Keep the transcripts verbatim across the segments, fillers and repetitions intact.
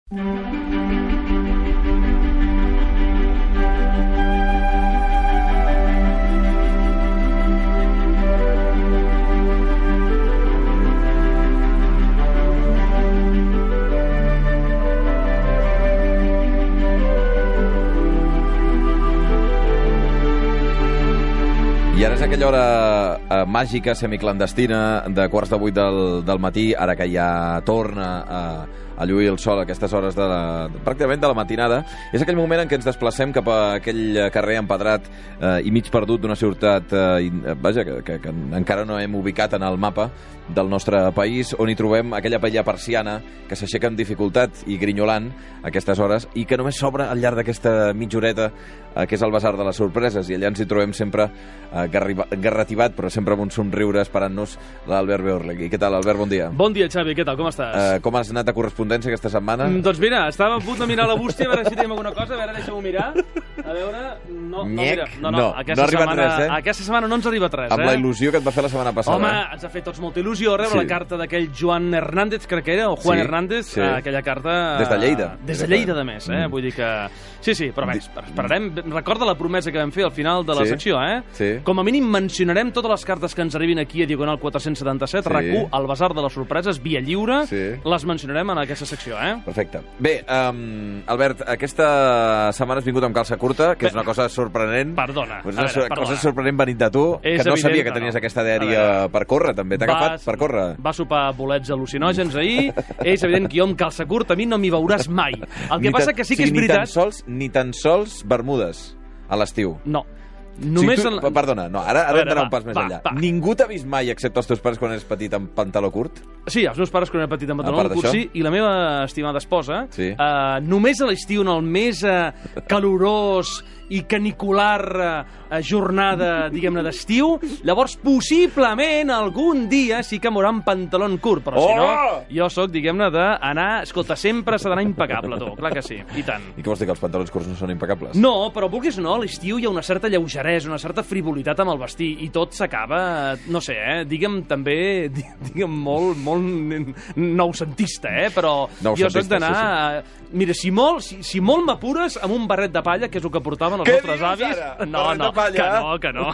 I ara és aquella hora eh, màgica, semiclandestina, de quarts de vuit del, del matí, ara que ja torna a, a lluir el sol a aquestes hores de la, pràcticament de la matinada. És aquell moment en què ens desplacem cap a aquell carrer empedrat eh, i mig perdut d'una ciutat eh, vaja, que, que, que encara no hem ubicat en el mapa del nostre país, on hi trobem aquella paella persiana que s'aixeca amb dificultat i grinyolant a aquestes hores i que només s'obre al llarg d'aquesta mitja horeta, eh, que és el Basar de les Sorpreses, i allà ens hi trobem sempre eh, garrativat, però sempre amb un somriure esperant-nos l'Albert Beorlegui. Què tal, Albert? Bon dia. Bon dia, Xavi. Què tal? Com estàs? Eh, com has anat a correspondència aquesta setmana? Mm, doncs mira, estava a punt de mirar la bústia a veure si tenim alguna cosa, a veure, deixa-ho mirar. A veure... No, no, mira. No, no, no, aquesta, no setmana, res, eh? aquesta setmana no ens ha arribat res, amb eh? la il·lusió que et va fer la setmana passada. Home, eh? ens ha fet tots molta il·lusió rebre sí. la carta d'aquell Joan Hernández, crec que era, o Juan sí, Hernández, sí. aquella carta... Des de Lleida. Des de Lleida, de més, eh? Mm. Vull dir que... Sí, sí, però bé, esperarem. Recorda la promesa que vam fer al final de la sí. secció, eh? Sí. Com a mínim mencionarem totes les cartes que ens arribin aquí a Diagonal quatre-cents setanta-set, sí. RAC u, al Basar de les Sorpreses, via lliure, sí. les mencionarem en aquesta secció, eh? Perfecte. Bé, um, Albert, aquesta setmana has vingut amb calça curta, que bé. és una cosa sorprenent. Perdona. Pues una a veure, cosa sorprenent venint de tu, és que no evident, sabia que tenies no. aquesta dèria per córrer, també. T'ha agafat per córrer? Va sopar bolets al·lucinògens ahir. És evident que jo amb calça curta a mi no m'hi veuràs mai. El que passa que sí que és veritat... Ni tan sols, ni tan sols bermudes a l'estiu. No. Només sí, tu, en... Perdona, no, ara, ara hem d'anar un pas més va, enllà. Va. Ningú t'ha vist mai, excepte els teus pares quan eres petit, amb pantaló curt? Sí, els meus pares quan era petit amb pantaló curt, sí, i la meva estimada esposa, sí. uh, només a l'estiu, en el més uh, calorós i canicular uh, jornada, diguem-ne, d'estiu, llavors possiblement algun dia sí que m'haurà un pantaló curt, però oh! si no, jo sóc, diguem-ne, d'anar... Escolta, sempre s'ha d'anar impecable, tu, clar que sí, i tant. I què vols dir, que els pantalons curts no són impecables? No, però vulguis o no, a l'estiu hi ha una certa lleugeresa, una certa frivolitat amb el vestir, i tot s'acaba, no sé, eh, digue'm també, digue'm molt, molt noucentista, eh, però jo soc d'anar... Sí, sí. Mira, si molt, si, si molt m'apures amb un barret de palla, que és el que portaven els nostres avis... Ara? No, no, que no, que no.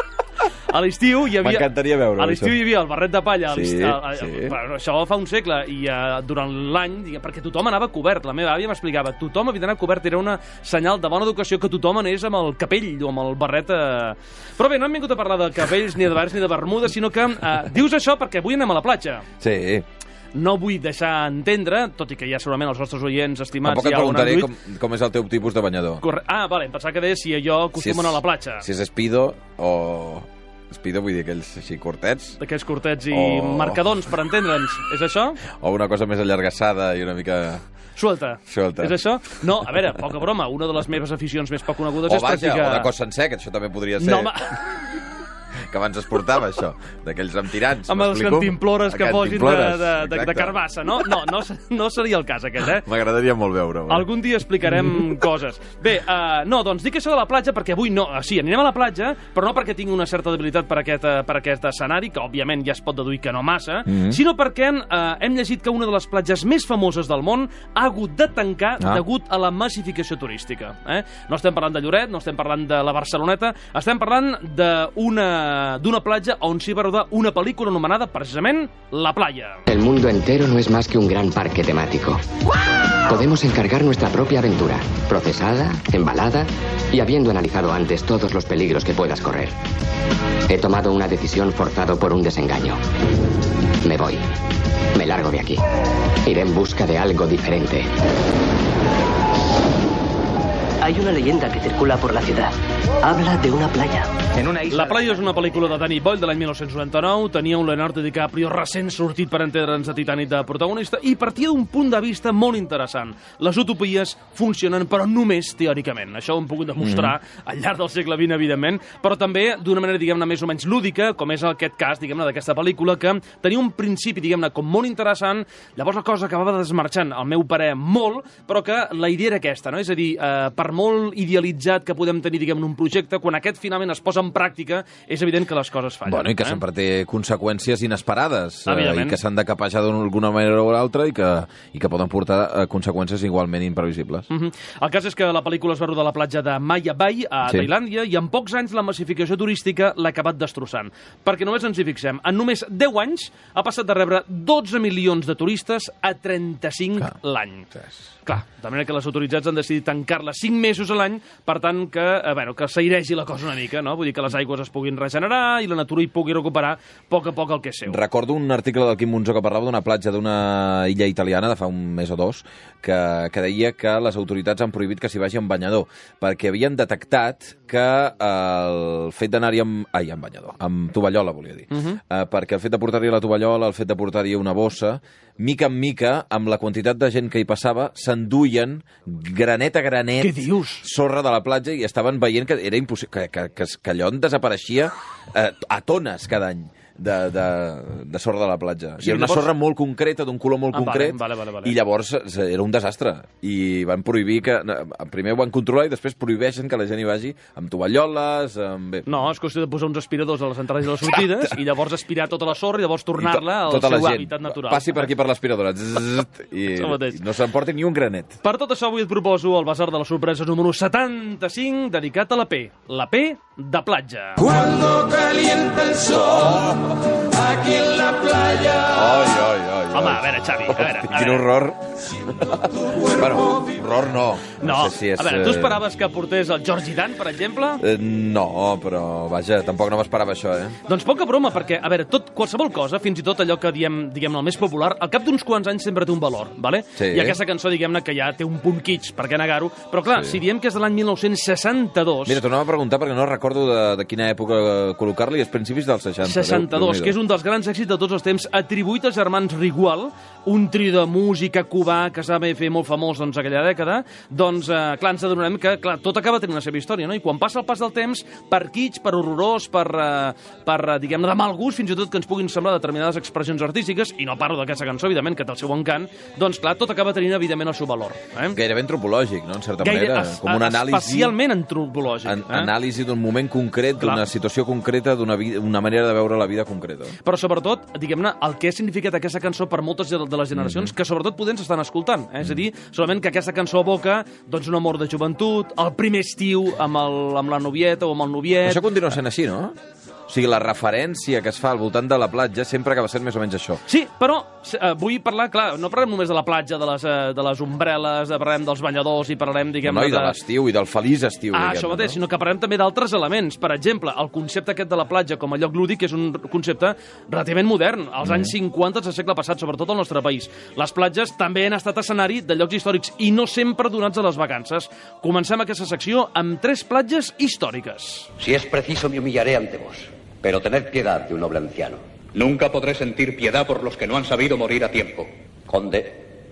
A l'estiu hi havia... M'encantaria veure-ho. A l'estiu hi havia el barret de palla. Sí, a, a, sí. Però això fa un segle. I uh, durant l'any, perquè tothom anava cobert. La meva àvia m'explicava, tothom havia d'anar cobert. Era una senyal de bona educació que tothom anés amb el capell o amb el barret. Uh... Però bé, no hem vingut a parlar de capells, ni de barrets, ni de bermudes, sinó que uh, dius això perquè avui anem a la platja. Sí. No vull deixar entendre, tot i que ja segurament els nostres oients estimats... Tampoc et preguntaré com, com és el teu tipus de banyador. Corre... Ah, vale, em pensava que deies si jo acostumo si és, a la platja. Si és Speedo o... Speedo vull dir aquells així curtets. D'aquells curtets i o... marcadons, per entendre'ns. És això? O una cosa més allargassada i una mica... Suelta. Suelta. És això? No, a veure, poca broma, una de les meves aficions més poc conegudes o és vaja, practicar... O de cos sencer, que això també podria ser... No, ma... que abans es portava, això, d'aquells amb tirants. Amb els cantimplores que posin de, de, de, de carbassa, no? No, no, no seria el cas aquest, eh? M'agradaria molt veure-ho. Algun dia explicarem coses. Bé, uh, no, doncs dic això de la platja perquè avui no... Sí, anirem a la platja, però no perquè tingui una certa debilitat per aquest, uh, per aquest escenari, que òbviament ja es pot deduir que no massa, mm-hmm. sinó perquè uh, hem llegit que una de les platges més famoses del món ha hagut de tancar ah. degut a la massificació turística. Eh? No estem parlant de Lloret, no estem parlant de la Barceloneta, estem parlant d'una d'una platja on s'hi va rodar una pel·lícula anomenada precisament La Playa. El mundo entero no es más que un gran parque temático. Podemos encargar nuestra propia aventura, procesada, embalada y habiendo analizado antes todos los peligros que puedas correr. He tomado una decisión forzado por un desengaño. Me voy. Me largo de aquí. Iré en busca de algo diferente. Hay una leyenda que circula por la ciudad. Habla de una playa. En una isla... La Playa és una pel·lícula de Danny Boyle de l'any mil nou-cents noranta-nou. Tenia un Leonardo DiCaprio recent sortit per entendre'ns de Titanic de protagonista i partia d'un punt de vista molt interessant. Les utopies funcionen, però només teòricament. Això ho hem pogut demostrar mm. al llarg del segle vint, evidentment, però també d'una manera, diguem-ne, més o menys lúdica, com és aquest cas, diguem-ne, d'aquesta pel·lícula, que tenia un principi, diguem-ne, com molt interessant. Llavors la cosa acabava desmarxant, al meu parer, molt, però que la idea era aquesta, no? És a dir, eh, per molt idealitzat que podem tenir, diguem-ne, un projecte, quan aquest finalment es posa en pràctica, és evident que les coses fallen. Bueno, i que eh? sempre té conseqüències inesperades, eh, i Evidentment. que s'han de capejar d'alguna manera o l'altra i, que, i que poden portar eh, conseqüències igualment imprevisibles. Mm -hmm. El cas és que la pel·lícula es va rodar a la platja de Maya Bay, a Sí. Tailàndia, i en pocs anys la massificació turística l'ha acabat destrossant. Perquè només ens hi fixem, en només deu anys ha passat de rebre dotze milions de turistes a trenta-cinc Clar. l'any. Yes. Clar, de manera que les autoritats han decidit tancar-la cinc mesos a l'any, per tant que, eh, bueno, que s'airegi la cosa una mica, no? Vull dir que les aigües es puguin regenerar i la natura hi pugui recuperar a poc a poc el que és seu. Recordo un article del Quim Monzó que parlava d'una platja d'una illa italiana de fa un mes o dos, que, que deia que les autoritats han prohibit que s'hi vagi amb banyador, perquè havien detectat que el fet d'anar-hi amb... Ai, amb banyador, amb tovallola, volia dir. Uh -huh. uh, perquè el fet de portar-hi la tovallola, el fet de portar-hi una bossa, mica en mica, amb la quantitat de gent que hi passava, s'enduien granet a granet Què dius? sorra de la platja i estaven veient que era impossible, que, que, que, que allò en desapareixia eh, a tones cada any de, de, de sorra de la platja. Sí, I era una llavors... sorra molt concreta, d'un color molt Ah, concret, vale, vale, vale. i llavors eh, era un desastre. I van prohibir que... Primer ho van controlar i després prohibeixen que la gent hi vagi amb tovalloles, amb... Bé, No, és qüestió de posar uns aspiradors a les entrades i les sortides. Exacte. I llavors aspirar tota la sorra i llavors tornar-la al tota seu la gent hàbitat natural. passi per aquí per l'aspiradora zzzt, i, Això mateix. i no s'emporti ni un granet. Per tot això avui et proposo el Basar de les Sorpreses número setanta-cinc, dedicat a la P. La P de platja. Cuando calienta el sol aquí en la playa. Ai, ai, ai. Home, a veure, Xavi, a veure. A Quin veure. horror. Bueno, horror no. No, sé si és, a veure, tu eh, esperaves que portés el Georgie Dan, per exemple? Eh, no, però vaja, tampoc no m'esperava això, eh? Doncs poca broma, perquè, a veure, tot, qualsevol cosa, fins i tot allò que diem, diguem-ne, el més popular, al cap d'uns quants anys sempre té un valor, vale? Sí. I aquesta cançó, diguem-ne, que ja té un punt kitsch, per què negar-ho? Però, clar, Sí. si diem que és de l'any mil nou-cents seixanta-dos... Mira, tornava a preguntar perquè no recordo de, de quina època col·locar-li, és principis dels seixanta. seixanta-dos, que és un dels grans èxits de tots els temps, atribuït als germans Rigual, un trio de música cubà que s'ha de fer molt famós doncs, aquella dècada. Doncs, eh, clar, ens adonem que clar, tot acaba tenint la seva història, no? I quan passa el pas del temps, per kitsch, per horrorós, per, eh, per eh, diguem-ne, de mal gust, fins i tot que ens puguin semblar determinades expressions artístiques, i no parlo d'aquesta cançó, evidentment, que té el seu encant, doncs, clar, tot acaba tenint, evidentment, el seu valor. Eh? Gairebé antropològic, no?, en certa Gaire, manera. es, Com una anàlisi... especialment antropològic. An eh? anàlisi d'un moment concret, d'una situació concreta, d'una una manera de veure la vida concreta. Però sobretot, diguem-ne, el que ha significat aquesta cançó per moltes de les generacions, mm -hmm. que sobretot potser ens estan escoltant. Eh? És a dir, solament que aquesta cançó evoca doncs, un amor de joventut, el primer estiu amb, el, amb la novieta o amb el noviet... Això continua sent així, no? O sigui, la referència que es fa al voltant de la platja sempre acaba sent més o menys això. Sí, però eh, vull parlar, clar, no parlem només de la platja, de les, eh, de les ombreles, parlem dels banyadors i parlem, diguem No, i de l'estiu, i del feliç estiu. Ah, diguem-ne, això mateix, no? sinó que parlem també d'altres elements. Per exemple, el concepte aquest de la platja com a lloc lúdic és un concepte relativament modern, als mm. anys cinquanta del segle passat, sobretot al nostre país. Les platges també han estat escenari de llocs històrics i no sempre donats a les vacances. Comencem aquesta secció amb tres platges històriques. Si es preciso, me humillaré ante vos. Pero tened piedad de un noble anciano. Nunca podré sentir piedad por los que no han sabido morir a tiempo. Conde,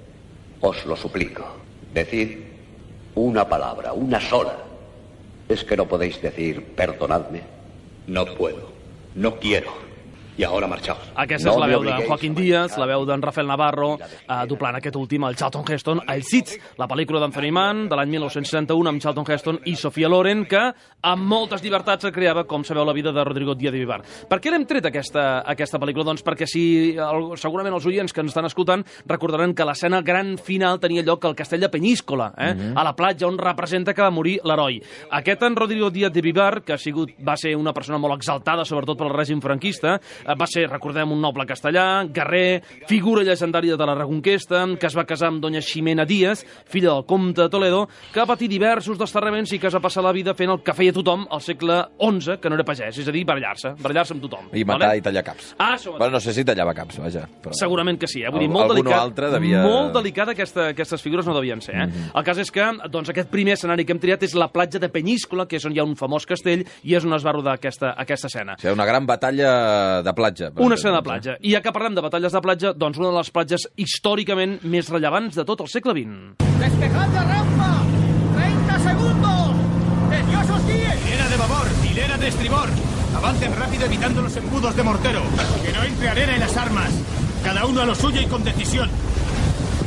os lo suplico. Decid una palabra, una sola. ¿Es que no podéis decir perdonadme? No puedo, no quiero. I ara marxaos. Aquesta No és la me veu d'en obliguéis Joaquín a Díaz, marxar. la veu d'en Rafael Navarro, eh, doblant aquest últim, el Charlton Heston, el Cid, la pel·lícula d'Anthony Mann, de l'any mil nou-cents seixanta-u, amb Charlton Heston i Sofia Loren, que amb moltes llibertats es creava, com sabeu, la vida de Rodrigo Díaz de Vivar. Per què l'hem tret, aquesta, aquesta pel·lícula? Doncs perquè si, el, segurament els oients que ens estan escoltant recordaran que l'escena gran final tenia lloc al castell de Penyíscola, eh? Mm -hmm. a la platja on representa que va morir l'heroi. Aquest en Rodrigo Díaz de Vivar, que ha sigut, va ser una persona molt exaltada, sobretot pel règim franquista, eh, va ser, recordem, un noble castellà, guerrer, figura llegendària de la Reconquesta, que es va casar amb doña Ximena Díaz, filla del comte de Toledo, que va patir diversos desterraments i que es va passar la vida fent el que feia tothom al segle onze, que no era pagès, és a dir, barallar-se, barallar-se amb tothom. I matar vale? i tallar caps. Ah, això Bueno, no sé si tallava caps, vaja. Però... Segurament que sí, eh? Vull dir, Al- molt algun o delicat, altre devia- molt delicada aquesta, aquestes figures no devien ser, eh? Mhm. El cas és que, doncs, aquest primer escenari que hem triat és la platja de Penyíscola, que és on hi ha un famós castell, i és on es va rodar aquesta, aquesta escena. O sigui, una gran batalla de platja. per Una entendre'ns, escena de platja. I ja que parlem de batalles de platja, doncs una de les platges històricament més rellevants de tot el segle vint. ¡Despejad la rampa! ¡treinta segundos! ¡Que Dios os guíe! Hilera de babor, hilera de estribor. Avancen rápido evitando los embudos de mortero. Que no entre arena en las armas. Cada uno a lo suyo y con decisión. Nos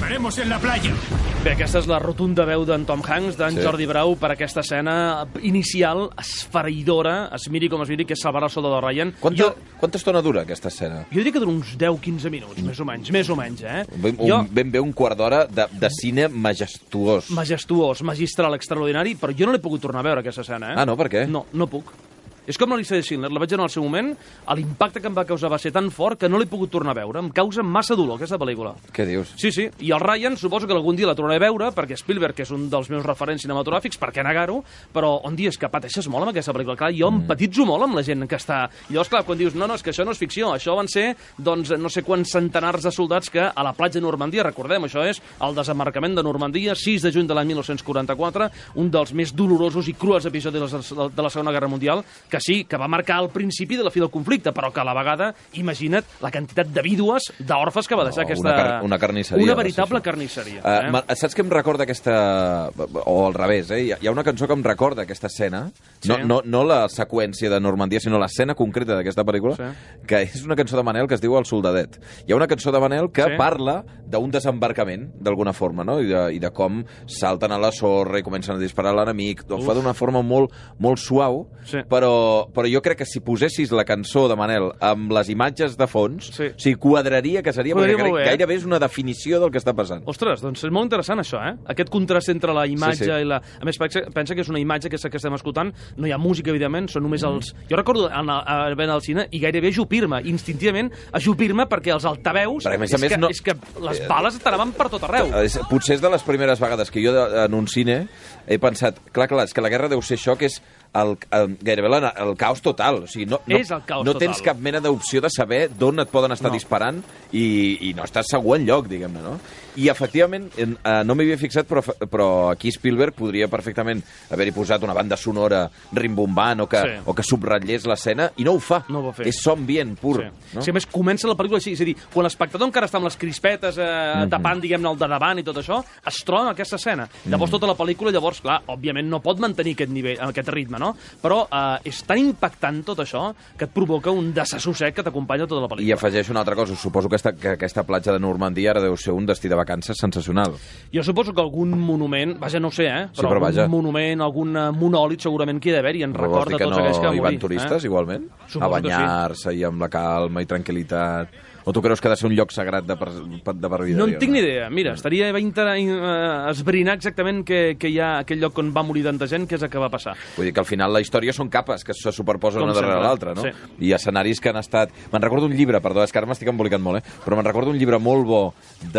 veremos en la playa. Bé, aquesta és la rotunda veu d'en Tom Hanks, d'en Sí. Jordi Brau, per aquesta escena inicial, esfereïdora, es miri com es miri, que és salvar el soldado Ryan. Quanta, Jo, quanta estona dura aquesta escena? jo diria que dura uns deu quinze minuts, més o menys, més o menys, eh? Ben, Jo, un, ben bé un quart d'hora de, de cine majestuós. majestuós, magistral, extraordinari, però jo no l'he pogut tornar a veure, aquesta escena, eh? Ah, no? Per què? No, no puc. És com la llista de Schindler, la vaig veure en el seu moment, l'impacte que em va causar va ser tan fort que no l'he pogut tornar a veure. Em causa massa dolor, aquesta pel·lícula. Què dius? Sí, sí, i el Ryan suposo que algun dia la tornaré a veure, perquè Spielberg, que és un dels meus referents cinematogràfics, per què negar-ho, però on dius que pateixes molt amb aquesta pel·lícula. Clar, jo empatitzo molt amb la gent que està... I llavors, clar, quan dius, no, no, és que això no és ficció, això van ser, doncs, no sé quants centenars de soldats que a la platja de Normandia, recordem, això és el desembarcament de Normandia, sis de juny de l'any mil nou-cents quaranta-quatre, un dels més dolorosos i cruels episodis de la, de la Segona Guerra Mundial, que sí, que va marcar al principi de la fi del conflicte, però que a la vegada, imagina't la quantitat de vídues, d'orfes que va deixar No, aquesta... una car- una carnisseria, Una va ser veritable això. carnisseria. Uh, eh? ma- saps què em recorda aquesta... O al revés, eh? Hi ha- Hi ha una cançó que em recorda aquesta escena, no, Sí. no, no la seqüència de Normandia, sinó l'escena concreta d'aquesta pel·lícula, Sí. que és una cançó de Manel que es diu El soldadet. Hi ha una cançó de Manel que Sí. parla d'un desembarcament, d'alguna forma, no? I de, I de com salten a la sorra i comencen a disparar a l'enemic. Ho fa d'una forma molt, molt suau, Sí. però, però jo crec que si posessis la cançó de Manel amb les imatges de fons, Sí. o sigui, quadraria, que seria, Quadraria perquè molt crec, bé, eh? gairebé és una definició del que està passant. Ostres, doncs és molt interessant això, eh? Aquest contrast entre la imatge Sí, sí. i la... A més, pensa, pensa que és una imatge que, que estem escoltant, no hi ha música, evidentment, són només els... Jo recordo anar a veure al cine i gairebé ajupir-me, instintivament ajupir-me, perquè els altaveus... Perquè, a més a és, més, que, no- és que les bales t'anaven per tot arreu. És, potser és de les primeres vegades que jo de, en un cine he pensat, clar, clar, és que la guerra deu ser això, que és el, el, gairebé la, el caos total. O sigui, no, no, És el caos no total. tens cap mena d'opció de saber d'on et poden estar No. disparant i, i no estàs segur enlloc, diguem-ne, no? I, efectivament, en, eh, no m'hi havia fixat, però, però aquí Spielberg podria perfectament haver-hi posat una banda sonora rimbombant o que, Sí. o que subratllés l'escena, i no ho fa. No ho va fer. És so ambient pur. Sí. No? Sí, a més, comença la pel·lícula així, és a dir, quan l'espectador encara està amb les crispetes eh, Mhm. tapant, diguem-ne, el de davant i tot això, es troba en aquesta escena. Llavors, Mhm. tota la pel·lícula, llavors, clar, òbviament no pot mantenir aquest nivell, aquest ritme, no? Però eh, és tan impactant tot això que et provoca un desassossec que t'acompanya tota la pel·lícula. I afegeixo una altra cosa, suposo que, esta, que aquesta platja de Normandia ara deu ser un destí de vacances sensacional. Jo suposo que algun monument, vaja, no ho sé, eh? Sí, però algun vaja. monument, algun eh, monòlit segurament que hi ha d'haver-hi en Però vols record dir de que tots aquells que no van hi morir. van turistes, eh? igualment? Suposo a que sí. banyar-se i amb la calma i tranquil·litat? O tu creus que ha de ser un lloc sagrat de per, de per vida? No en tinc ni idea. Mira, estaria bé inter... eh, esbrinar exactament que, que hi ha aquell lloc on va morir tanta gent, què és el que va passar. Vull dir que al final la història són capes que se superposen Com una darrere sempre. l'altra, no? Sí. I escenaris que han estat... Me'n recordo un llibre, perdó, és que ara m'estic embolicant molt, eh? Però me'n recordo un llibre molt bo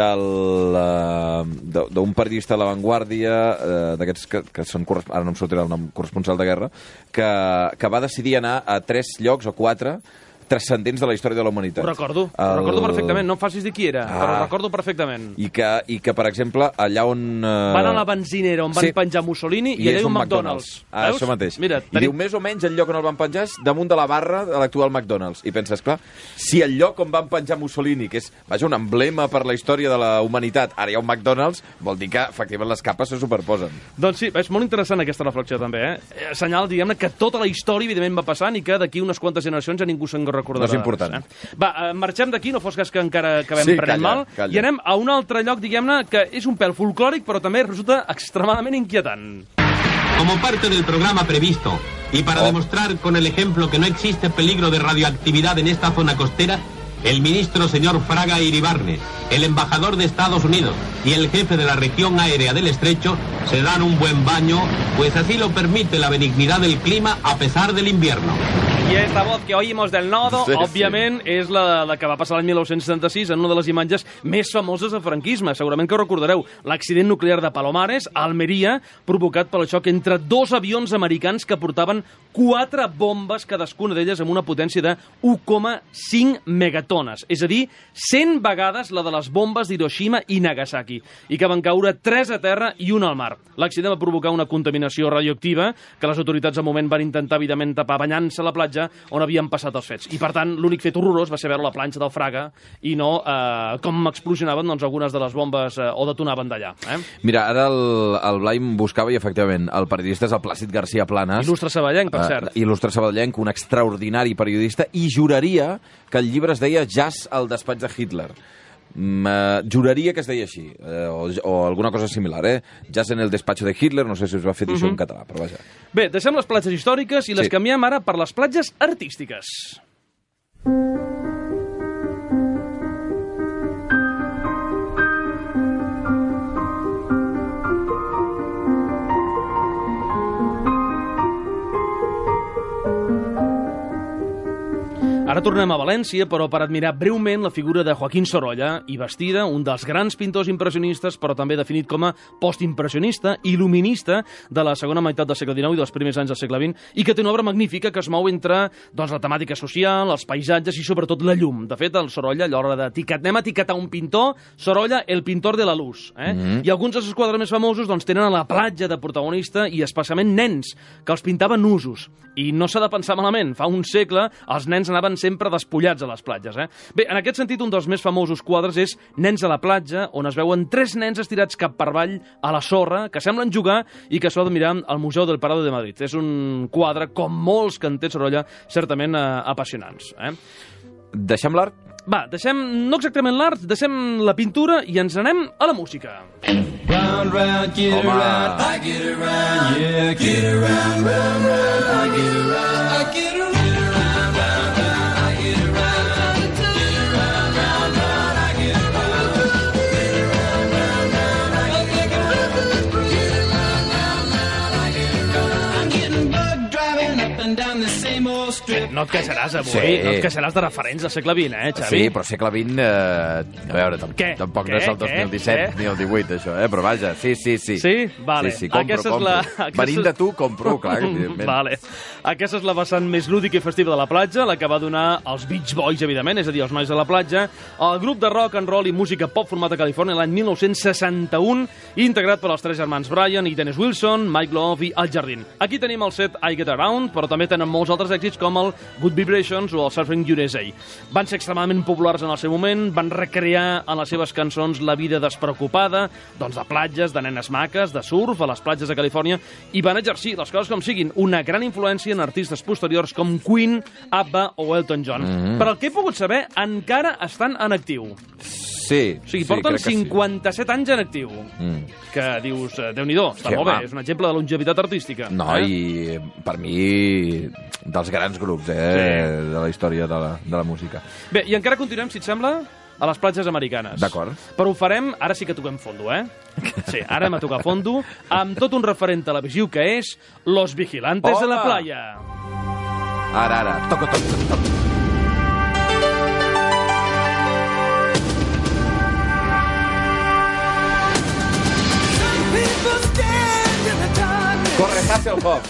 del, uh, d'un periodista de La Vanguardia, uh, d'aquests que, que són... corres- Ara no em sortirà el nom, corresponsal de guerra, que, que va decidir anar a tres llocs o quatre transcendents de la història de la humanitat. Ho recordo, El- ho recordo perfectament. No em facis dir qui era, Ah. però ho recordo perfectament. I que, i que, per exemple, allà on... Uh... Van a la benzinera on van Sí. penjar Mussolini i, I allà és hi ha un un McDonald's. McDonald's. Ah, Veus? això mateix. Mira, I diu, més o menys, el lloc on el van penjar és damunt de la barra de l'actual McDonald's. I penses, clar, si el lloc on van penjar Mussolini, que és, vaja, un emblema per la història de la humanitat, ara hi ha un McDonald's, vol dir que, efectivament, les capes se superposen. Doncs sí, és molt interessant aquesta reflexió també, eh? Senyal, diguem-ne, que tota la història, evidentment, va passant i que d'aquí unes quantes generacions ja ningú se'n recordarà. No és important. Eh? Va, eh, marxem d'aquí, no fos cas que encara acabem Sí, prenent calla, mal, calla. i anem a un altre lloc, diguem-ne, que és un pèl folclòric, però també resulta extremadament inquietant. Como parte del programa previsto y para Oh. demostrar con el ejemplo que no existe peligro de radioactividad en esta zona costera, el ministro señor Fraga Iribarne, el embajador de Estados Unidos y el jefe de la región aérea del Estrecho se dan un buen baño, pues así lo permite la benignidad del clima a pesar del invierno. I esta voz que oímos del nodo, Sí, sí. òbviament, és la, la que va passar l'any mil nou-cents setanta-sis en una de les imatges més famoses del franquisme. Segurament que ho recordareu. L'accident nuclear de Palomares, a Almeria, provocat pel xoc entre dos avions americans que portaven quatre bombes, cadascuna d'elles amb una potència de u coma cinc megatones. És a dir, cent vegades la de les bombes d'Hiroshima i Nagasaki. I que van caure tres a terra i una al mar. L'accident va provocar una contaminació radioactiva que les autoritats al moment van intentar, evidentment, tapar banyant-se a la platja on havien passat els fets. I, per tant, l'únic fet horrorós va ser veure la planxa del Fraga i no eh, com explosionaven doncs, algunes de les bombes eh, o detonaven d'allà. Eh? Mira, ara el, el Blai em buscava i, efectivament, el periodista és el Plàcid García Planas. Il·lustre saballenc, per Eh, cert. Il·lustre saballenc, un extraordinari periodista, i juraria que el llibre es deia Jazz al despatx de Hitler. Uh, juraria que es deia així, uh, o, o alguna cosa similar, eh? Jazz en el despacho de Hitler, no sé si us va fer dir uh -huh. això en català, però vaja. Bé, deixem les platges històriques i les sí. canviem ara per les platges artístiques. Ara tornem a València, però per admirar breument la figura de Joaquín Sorolla i Bastida, un dels grans pintors impressionistes, però també definit com a postimpressionista, il·luminista de la segona meitat del segle dinou i dels primers anys del segle vint, i que té una obra magnífica que es mou entre doncs, la temàtica social, els paisatges i sobretot la llum. De fet, el Sorolla, a l'hora d'etiquetar, anem a etiquetar un pintor, Sorolla, el pintor de la luz. Eh? Mm-hmm. I alguns dels seus quadres més famosos doncs, tenen a la platja de protagonista i especialment nens, que els pintaven usos. I no s'ha de pensar malament, fa un segle els nens anaven sempre despullats a les platges. Eh? Bé, en aquest sentit, un dels més famosos quadres és Nens a la platja, on es veuen tres nens estirats cap per avall a la sorra, que semblen jugar i que s'ha de mirar al Museu del Prado de Madrid. És un quadre, com molts que en té Sorolla, certament eh, apassionants. Eh? Deixem l'art? Va, deixem, no exactament l'art, deixem la pintura i ens anem a la música. Round, round, get Home. around, I get around, yeah, get around, round, round, I get around, I get around, round, round, round, I get around, get around, round, round, I get around, get around, round, round, I get around, get around, round, round, I get around. I'm getting bug driving up and down the same old strip. No et queixaràs avui, Sí. no et queixaràs de referents del segle vint, eh, Xavi? Sí, però segle vint, eh, a veure, tam Què? tampoc Què? no és el dos mil disset Què? ni el divuit, això, eh? Però vaja, sí, sí, sí. Sí? Vale. Sí, sí, compro, Aquesta és compro. la- aquesta- Venint de tu, compro, clar, evidentment. Vale. Aquesta és la vessant més lúdica i festiva de la platja, la que va donar els Beach Boys, evidentment, és a dir, els nois de la platja, el grup de rock and roll i música pop format a Califòrnia l'any mil nou-cents seixanta-un, integrat per els tres germans Brian i Dennis Wilson, Mike Love i Al Jardín. Aquí tenim el set I Get Around, però també tenen molts altres èxits com el Good Vibrations o el Surfing U S A. Van ser extremadament populars en el seu moment, van recrear en les seves cançons la vida despreocupada, doncs de platges, de nenes maques, de surf a les platges de Califòrnia, i van exercir, les coses com siguin, una gran influència en artistes posteriors com Queen, ABBA o Elton John. Mm-hmm. Per al que he pogut saber, encara estan en actiu. Sí, O sigui, sí, porten crec que sí. cinquanta-set anys en actiu. Mm. Que dius, eh, Déu-n'hi-do, està Sí, molt bé, home. és un exemple de longevitat artística. No, eh? i per mi, dels grans grups eh, Sí. de la història de la, de la música. Bé, i encara continuem, si et sembla, a les platges americanes. D'acord. Però ho farem, ara sí que toquem fondo, eh? Sí, ara hem a tocar fondo, amb tot un referent televisiu que és Los Vigilantes de la Home! Playa. Ara, ara, toca, toca, toca. Corre, Hasselhoff.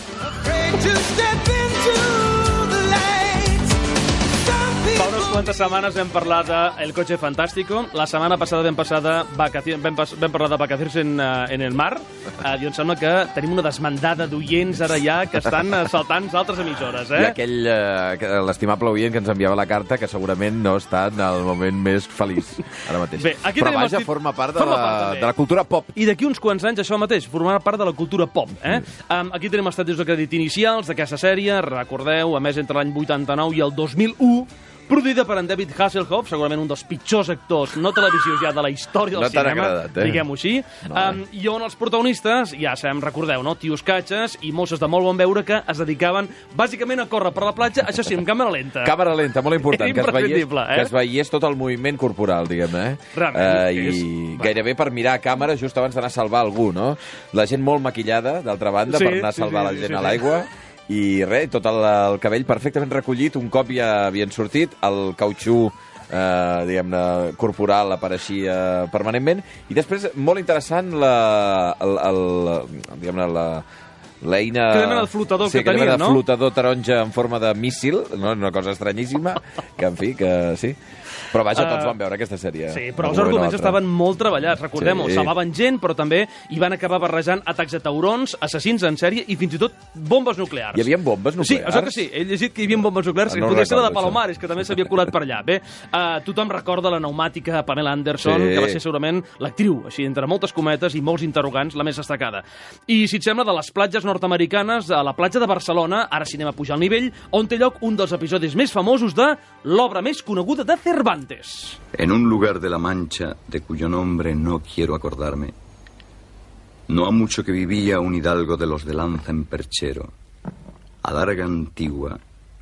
Fa unes quantes setmanes vam parlar de El Coche Fantástico. La setmana passada vam, passada vacaci... vam, pas... vam parlar de Vacaciones en, uh, en el mar. Uh, I em sembla que tenim una desmandada d'oients ara ja que estan uh, saltant altres emissores. Eh? I aquell, eh, l'estimable oient que ens enviava la carta, que segurament no està en el moment més feliç ara mateix. Bé, aquí Però tenim vaja, el tit- forma part de, forma la, part, també. de la cultura pop. I d'aquí uns quants anys, això mateix, formarà part de la cultura pop. Eh? Mm. Um, aquí tenim els títols de crèdit inicials d'aquesta sèrie, recordeu, a més entre l'any vuitanta-nou i el dos mil u, produïda per en David Hasselhoff, segurament un dels pitjors actors no televisius ja de la història del No t'han cinema, agradat, eh? diguem-ho així, No. um, i on els protagonistes, ja sabem, recordeu, no? Tios catxes i mosses de molt bon veure que es dedicaven bàsicament a córrer per la platja, això sí, amb càmera lenta. Càmera lenta, molt important, Era que es, veiés, imprescindible, eh? que es veiés tot el moviment corporal, diguem-ne. Eh? Realment, I és- gairebé per mirar a càmera just abans d'anar a salvar algú, no? La gent molt maquillada, d'altra banda, Sí, per anar a sí, salvar sí, la sí, gent sí, a sí. l'aigua. I res, tot el, el cabell perfectament recollit, un cop ja havien sortit, el cautxú eh, diguem-ne, corporal apareixia permanentment, i després, molt interessant, la, el, el, diguem-ne, la, l'eina... Que era el flotador sí, que tenien, era no? flotador taronja en forma de míssil, no? Una cosa estranyíssima, que en fi, que sí. Però vaja, tots Uh, van veure aquesta sèrie. Sí, però els Algun moment o arguments altre. estaven molt treballats, recordem-ho. Sí. Salvaven gent, però també hi van acabar barrejant atacs de taurons, assassins en sèrie i fins i tot bombes nuclears. Hi havia bombes nuclears? Sí, això que sí. He llegit que hi havia bombes nuclears, Ah, que no podia ser la de recordo, Palomares, que també s'havia colat per allà. Bé, uh, tothom recorda la pneumàtica Pamela Anderson, Sí. que va ser segurament l'actriu, així, entre moltes cometes i molts interrogants, la més destacada. I, si et sembla, de les platges nord-americanes, a la platja de Barcelona, ara sí anem a pujar al nivell, on té lloc un dels episodis més famosos de l'obra més coneguda de Cervantes. Cervantes. En un lugar de la Mancha, de cuyo nombre no quiero acordarme, no ha mucho que vivía un hidalgo de los de lanza en perchero, adarga antigua,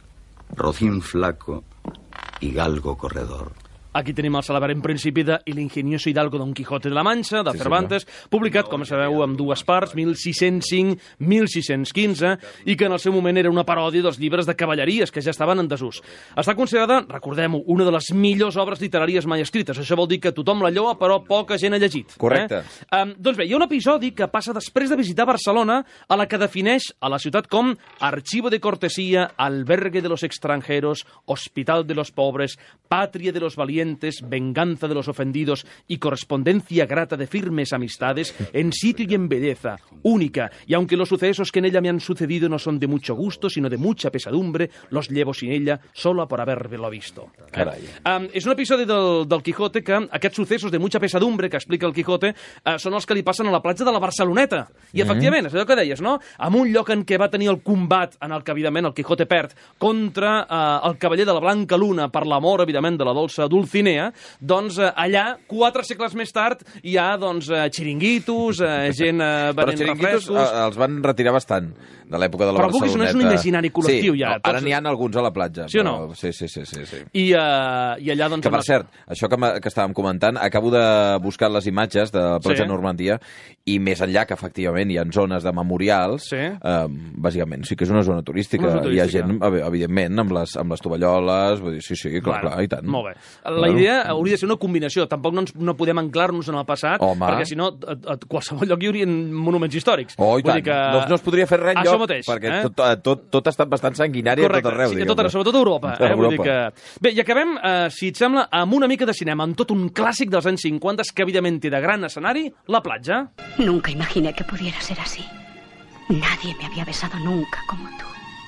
rocín flaco y galgo corredor. Aquí tenim el celebre en principi de El ingenioso hidalgo Don Quijote de la Mancha, de Cervantes, publicat, com sabeu, amb dues parts, mil sis-cents cinc a mil sis-cents quinze, i que en el seu moment era una paròdia dels llibres de cavalleries, que ja estaven en desús. Està considerada, recordem-ho, una de les millors obres literàries mai escrites. Això vol dir que tothom la lloa, però poca gent ha llegit. Correcte. Eh? Um, doncs bé, hi ha un episodi que passa després de visitar Barcelona, a la que defineix a la ciutat com archivo de cortesía, albergue de los extranjeros, hospital de los pobres, patria de los valientes, venganza de los ofendidos y correspondencia grata de firmes amistades, en sitio y en belleza, única, y aunque los sucesos que en ella me han sucedido no son de mucho gusto, sino de mucha pesadumbre, los llevo sin ella, solo por haberlo visto. Carai. Um, és un episodi del, del Quijote que aquests sucesos de mucha pesadumbre que explica el Quijote uh, són els que li passen a la platja de la Barceloneta. I, efectivament, és allò que deies, no? En un lloc en què va tenir el combat en el que, evidentment, el Quijote perd contra uh, el cavaller de la Blanca Luna per l'amor, evidentment, de la dolça Dulcinea, doncs uh, allà, quatre segles més tard, hi ha, doncs, uh, xiringuitos, uh, gent uh, Però venent xiringuitos refrescos... uh, els van retirar bastant de l'època de la Però Barceloneta. vulguis, no és un imaginari col·lectiu, sí, ja. Ara n'hi ha alguns a la platja. Sí o no? Però... Sí, sí, sí, sí, sí. I, uh, I allà, doncs... Que, per cert, això que, que estàvem comentant, acabo de buscar les imatges de la platja Sí. Normandia, i més enllà que, efectivament, hi ha zones de memorials, Sí. eh, bàsicament sí que és una zona turística. Una zona Hi ha turística. gent, ev- evidentment, amb les, amb les tovalloles, vull dir, sí, sí, clar, clar, i tant. Molt bé. La Claro. idea hauria de ser una combinació. Tampoc no, ens, no podem anclar-nos en el passat, Home. perquè si no, a, a qualsevol lloc hi haurà monuments històrics. Oh, i Vull tant. dir que... No, no es podria fer res Això enlloc, mateix, perquè eh? tot, tot, tot ha estat bastant sanguinari Correcte, a tot arreu. sí, a diguem-ne. tot arreu, sobretot a Europa. A Eh? Vull dir Europa. que... Bé, i acabem, eh, si et sembla, amb una mica de cinema, amb tot un clàssic dels anys cinquanta, que evidentment té de gran escenari la platja. Nunca imaginé que pudiera ser así. Nadie me había besado nunca como tú.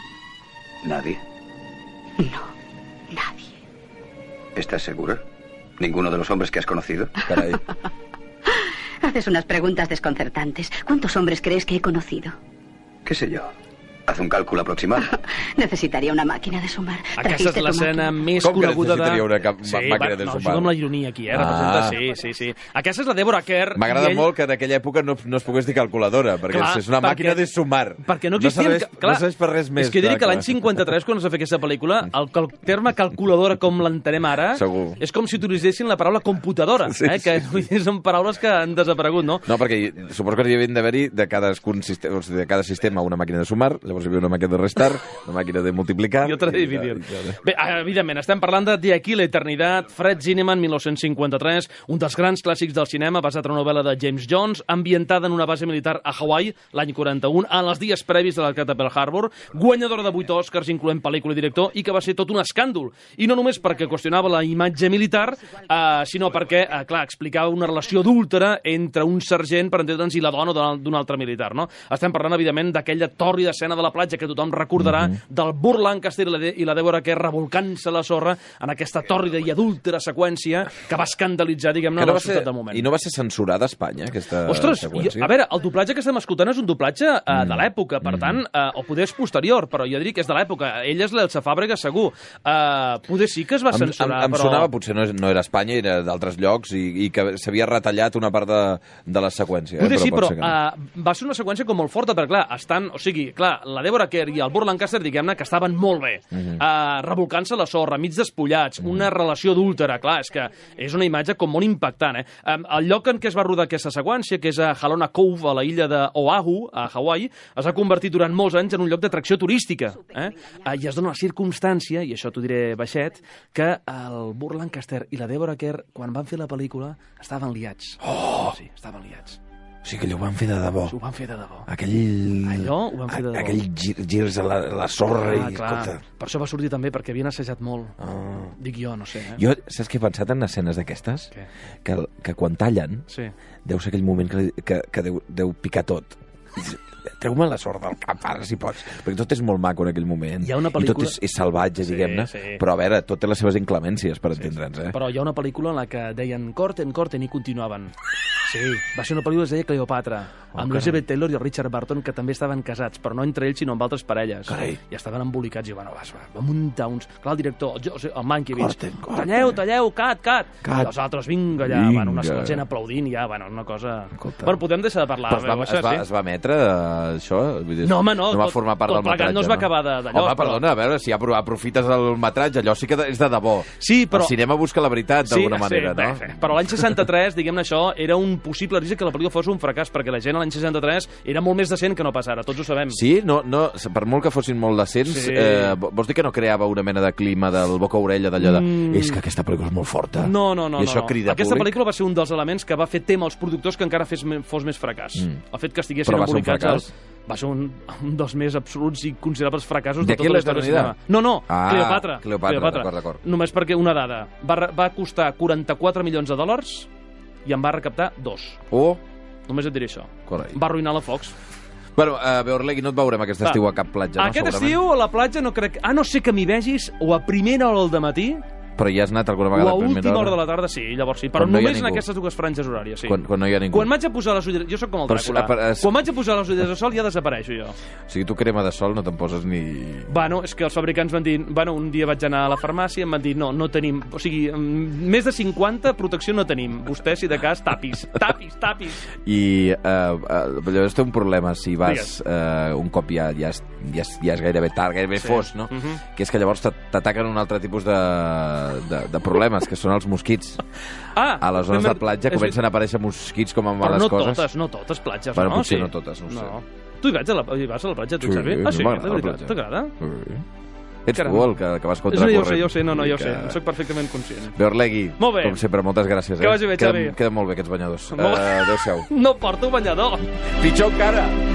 ¿Nadie? No, nadie. ¿Estás segura? ¿Ninguno de los hombres que has conocido? Caray. Haces unas preguntas desconcertantes. ¿Cuántos hombres crees que he conocido? ¿Qué sé yo? Haz un cálculo aproximado. Necesitaría una máquina de sumar. Aquesta ¿Trajiste és tu l'escena máquina? més Com que coneguda de... necessitaria una cap- sí, màquina va, de no, sumar? jugo amb la ironia aquí, eh? Representa, Ah. sí, sí, sí. Aquesta és la Deborah Kerr. M'agrada i ell... molt que en aquella època no, no es pogués dir calculadora, perquè Clar, és una perquè- màquina de sumar. Perquè no existia... No serveix, clar, no serveix per res més. És que jo diria que clar, l'any clar. cinquanta-tres, quan es va fer aquesta pel·lícula, el, cal- terme calculadora com l'entenem ara, Segur. és com si utilitzessin la paraula computadora, Sí, eh? que sí. vull dir, són paraules que han desaparegut, no? No, perquè hi- suposo que hi havia d'haver-hi de, cadascun sistema, o sigui, de cada sistema una màquina de sumar, llavors hi havia una màquina de restar, una màquina de multiplicar... I otra de i- dividir. i- Bé, evidentment, estem parlant de De aquí la eternitat, Fred Zinnemann, mil nou-cents cinquanta-tres, un dels grans clàssics del cinema, basat en una novel·la de James Jones, ambientada en una base militar a Hawaii, l'any quaranta-un, en els dies previs de l'atac de Pearl Harbor, guanyadora de vuit Oscars, incloent pel·lícula i director, i que va ser tot un escàndol. I no només perquè qüestionava la imatge militar, eh, sinó perquè, eh, clar, explicava una relació adúltera entre un sergent, per entendre'ns, i la dona d'un d'un altre militar, no? Estem parlant, evidentment, d'aquella tòrrida escena de la platja que tothom recordarà, Mhm. del Burr Lancaster i la, de, i la Deborah Kerr revolcant-se a la sorra en aquesta tòrrida i adúltera seqüència que va escandalitzar, diguem-ne, Que no la va ser, societat de moment. I no va ser censurada a Espanya, aquesta Ostres, i, seqüència? a veure, el doblatge que estem escoltant és un doblatge uh, Mm. de l'època, per tant, uh, o poder és posterior, però jo diria que és de l'època. Ella és l'Elsa Fàbrega, segur. Uh, poder sí que es va Em, censurar, em, em però... sonava, potser no, és- no era Espanya, era d'altres llocs, i, i que s'havia retallat una part de, de la seqüència. Poder eh? sí, pot però ser que no. uh, va ser una seqüència com molt forta, perquè, clar, estan... O sigui, clar, la Deborah Kerr i el Burr Lancaster, diguem-ne, que estaven molt bé, Mhm. uh, revolcant-se a la sorra, mig despullats, una relació adúltera, clar, és que és una imatge com molt impactant, eh? Um, el lloc en què es va rodar aquesta seqüència, que és a Halona Cove, a la illa d'Oahu, a Hawaii, es ha convertit durant molts anys en un lloc d'atracció turística, eh? Uh, I es dona la circumstància, i això t'ho diré baixet, que el Burr Lancaster i la Deborah Kerr, quan van fer la pel·lícula, estaven liats. Oh! Sí, estaven liats. O sigui que allò ho van fer de debò. Ho van fer de debò. Aquell... Allò ho van fer de debò. Aquell gir, girs a la, a la sorra Ah, i... clar. Escolta, Per això va sortir també, perquè havien assajat molt. Ah. Dic jo, no sé. Eh? jo, saps què he pensat en escenes d'aquestes? Què? Que, que quan tallen, Sí. deu ser aquell moment que, li- que, que deu, deu picar tot. Treu-me la sort del cap, ara, si pots. Perquè tot és molt maco en aquell moment. Hi ha una I tot pel·lícula- és, és salvatge, Sí, diguem-ne. sí. Però, a veure, tot té les seves inclemències, per entendre'ns, eh? Però hi ha una pel·lícula en la que deien corten, corten i continuaven. Sí, va ser una pel·lícula que es deia Cleopatra, Oh, amb carai. l'Elizabeth Taylor i el Richard Burton, que també estaven casats, però no entre ells, sinó amb altres parelles. Carai. I estaven embolicats i bueno, va, va, va muntar uns... Clar, el director, el, jo, el Mankiewicz, Corten, corten. talleu, talleu, cat, cat. Cat. I els altres, vinga, allà, Vinga. bueno, una la gent aplaudint, ja, bueno, una cosa... Escolta. Bueno, podem deixar de parlar. Però es va, veu, es, va, sí. es va emetre eh, això? Vull dir, No, home, no, No va tot- formar part tot del plegat metratge, no es va acabar de- d'allò, Home, però- perdona, a veure, si apro- aprofites el metratge, allò sí que és de debò. Sí, però... El cinema busca la veritat, d'alguna manera, sí, no? Bé, però l'any seixanta-tres, diguem-ne això, era un possible risc que la pel·lícula fos un fracàs, perquè la gent a l'any seixanta-tres era molt més decent que no pas ara, tots ho sabem. Sí, no, no, per molt que fossin molt decents, Sí. eh, vols dir que no creava una mena de clima del boca-orella, d'allò de... Mm. És que aquesta pel·lícula és molt forta. No, no, no. I això no, no. crida Aquesta públic. pel·lícula va ser un dels elements que va fer tema als productors que encara fes, fos més fracàs. Mm. El fet que estiguessin Però va ser un embolicats... fracàs? al- Va ser un, un dels més absoluts i considerables fracassos de D'aquí tota a la història del cinema. l'eternitat? No, no, Ah, Cleopatra. Cleopatra, d'acord, d'acord. Només perquè una dada. Va, re- va costar quaranta-quatre milions de dòlars i en va recaptar dos. Oh, Només et diré això. correcte. Va arruïnar la Fox. Bueno, a Beorlegui no et veurem aquest Va. estiu a cap platja, no? Aquest segurament? estiu a la platja no crec... A no ser que m'hi vegis o a primera hora del matí Però ja has anat alguna o vegada a a primera última hora? hora de la tarda, sí, llavors sí. Però Quan no hi ha només en ningú. aquestes dues franges horàries, sí. Quan, quan no hi ha ningú. Quan vaig a posar les ulleres... Jo sóc com el Però Dràcula. si- per- es- Quan vaig a posar les ulleres de sol ja desapareixo jo. O sigui, tu crema de sol no te'n poses ni... Bueno, és que els fabricants van dir... Bueno, un dia vaig anar a la farmàcia i em van dir no, no tenim... O sigui, mm, més de cinquanta protecció no tenim. Vostè, si de cas, tapis. Tapis, tapis. I eh, eh, llavors té un problema si vas eh, un cop ja, ja, és, ja, és, ja és gairebé tard, gairebé Sí. fos, no? Mhm. Que és que llavors t'a- t'ataquen un altre tipus de, de, de problemes, que són els mosquits. Ah! A les zones de és platja veritat. comencen a aparèixer mosquits com amb Però males no coses. totes, no totes platges, Bueno, no? potser Sí. no totes, no ho sé. Tu hi, vaig a la, hi vas a la platja, tu, Sí, Xavi? Ah, sí? m'agrada De la veritat, platja. t'agrada? Sí. Ets Caram. tu el que, que vas contra Sí, jo corrent. sé, jo sé, no, no, jo ho sé. Que- En soc perfectament conscient. Beorlegui, Molt bé. com sempre, moltes gràcies. Que eh? vagi bé, queden, Xavi. queden molt bé aquests banyadors. Molt- Uh, adéu-siau. No porto banyador. Pitjor encara.